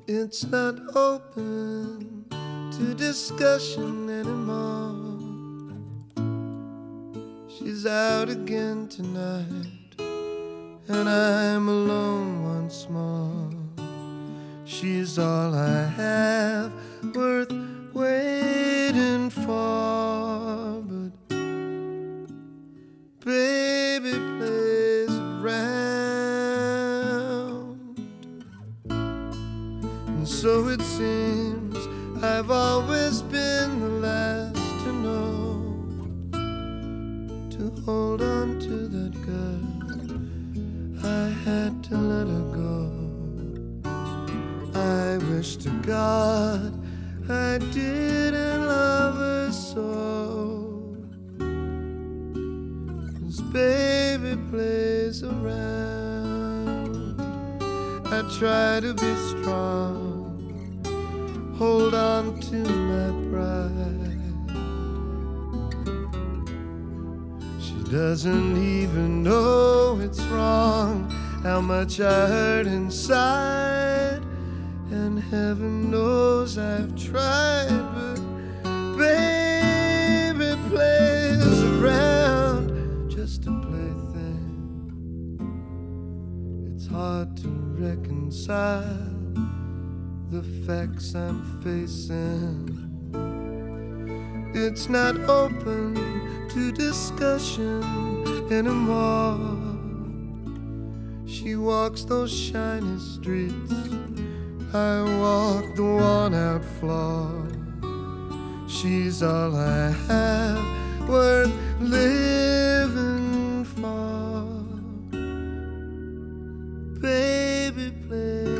It's not open to discussion anymore. She's out again tonight, and I'm alone once more. She's all I have worth waiting for, but baby plays around. And so it seems I've always been the last to know, to hold on to that girl. I had to let her go. I wish to God I didn't love her so, 'cause baby plays around. I try to be strong, hold on to my pride. She doesn't even know it's wrong, how much I hurt inside. And heaven knows I've tried, but baby plays around, just a plaything. It's hard to reconcile the facts I'm facing. It's not open to discussion anymore. She walks those shiny streets, I walk the worn-out floor. She's all I have worth living for. Baby, play